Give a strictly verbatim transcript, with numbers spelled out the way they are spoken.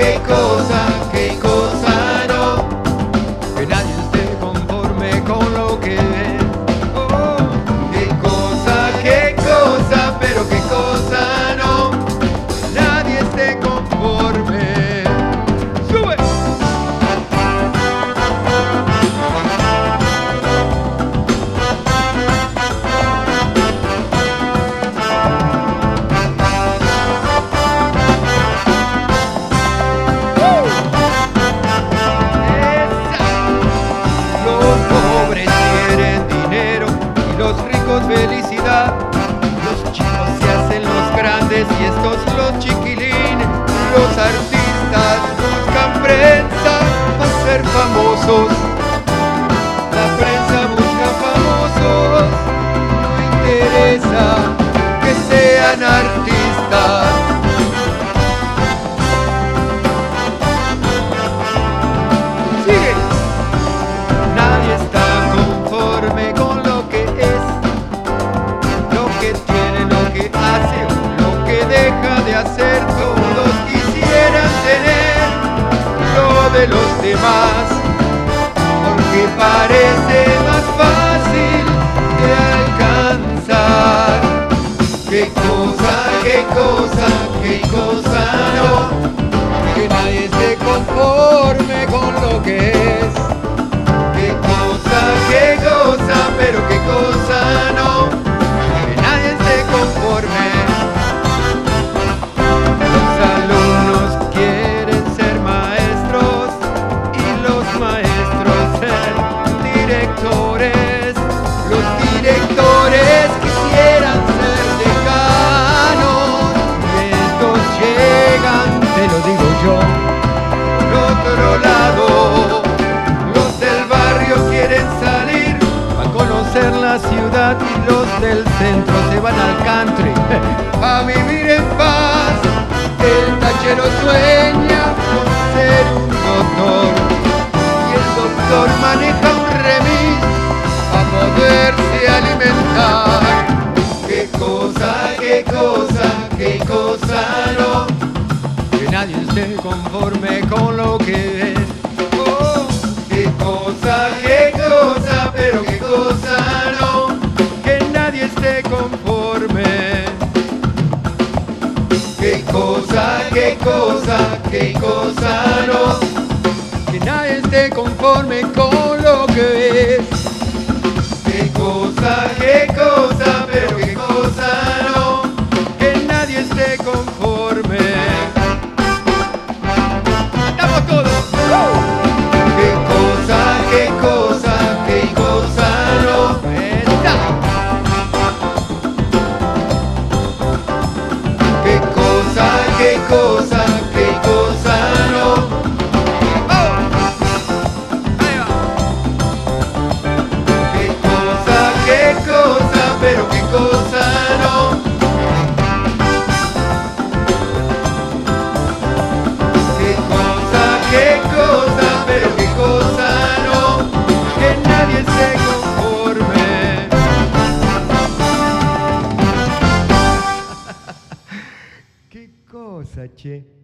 qué cosa, qué cosa no. Que nadie esté conforme con lo que es. Oh, qué cosa, qué cosa, pero qué cosa no. Nadie esté conforme. ¡Sube! Felicidad, los chicos se hacen los grandes y estos los chiquilines. Los artistas buscan prensa para ser famosos. La prensa busca famosos, no interesa que sean artistas. Sigue. Nadie está conforme con lo que es, que tiene, lo que hace, lo que deja de hacer. Todos quisieran tener lo de los demás, porque parece más fácil de alcanzar. Qué cosa, qué cosa, qué cosa no. Que nadie esté conforme con lo que es. Qué cosa, qué cosa, pero qué cosa no. Conforme. Los alumnos quieren ser maestros y los maestros ser directores. Los directores quisieran ser decanos y estos llegan, te lo digo yo, por otro lado. Los del barrio quieren salir a conocer la ciudad y los del centro se van al country a vivir en paz. El tachero sueña con ser un doctor y el doctor maneja un remis a poderse alimentar. Qué cosa, qué cosa, qué cosa no. Que nadie esté conforme con lo que es. Oh, qué cosa, qué cosa, pero qué cosa no. Que nadie esté conforme. Qué cosa, qué cosa, qué cosa no. Que nadie esté conforme con lo que es. Qué cosa, qué cosa, pero qué cosa no. Que nadie esté conforme. ¡Estamos todos! Qué cosa, qué cosa, qué cosa no. ¡Esta! Qué cosa, qué cosa, qué cosa no. ¡Oh! Ahí va. Qué cosa, qué cosa, pero qué cosa no. Qué cosa, qué cosa, pero qué cosa no. Que nadie se conforme. Qué cosa, che.